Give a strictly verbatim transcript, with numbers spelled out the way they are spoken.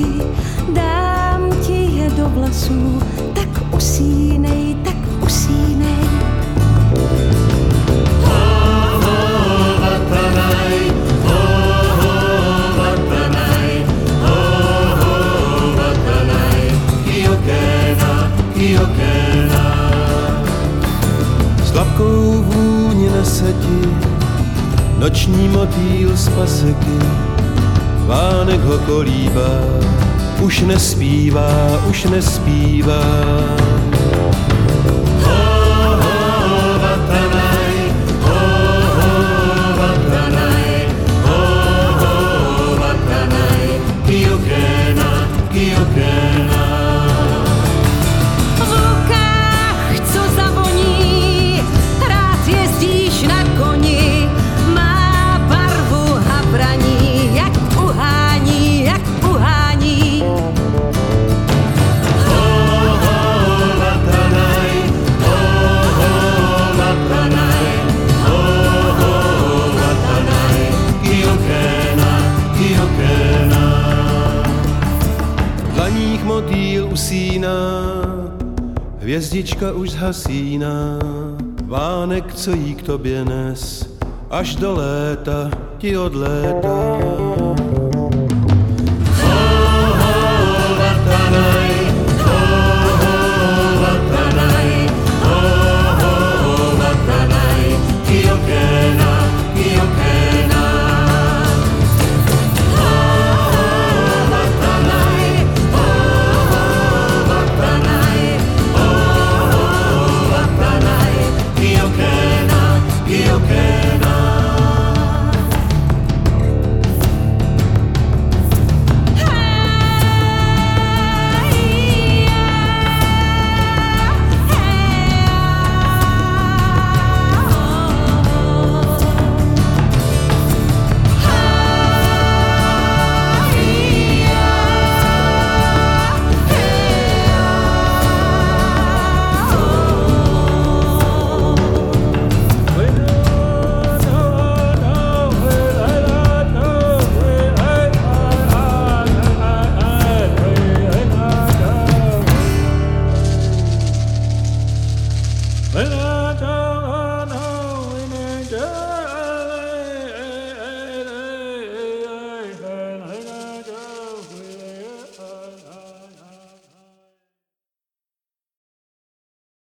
pasky, dám ti je do vlasů, tak usínej, tak usínej. Sladkou vůni nese ti noční motýl z paseky. Vánek ho kolíbá, už nespívá, už nespívá. Motýl usíná, hvězdička už zhasíná, vánek, co jí k tobě nes, až do léta ti odlétá.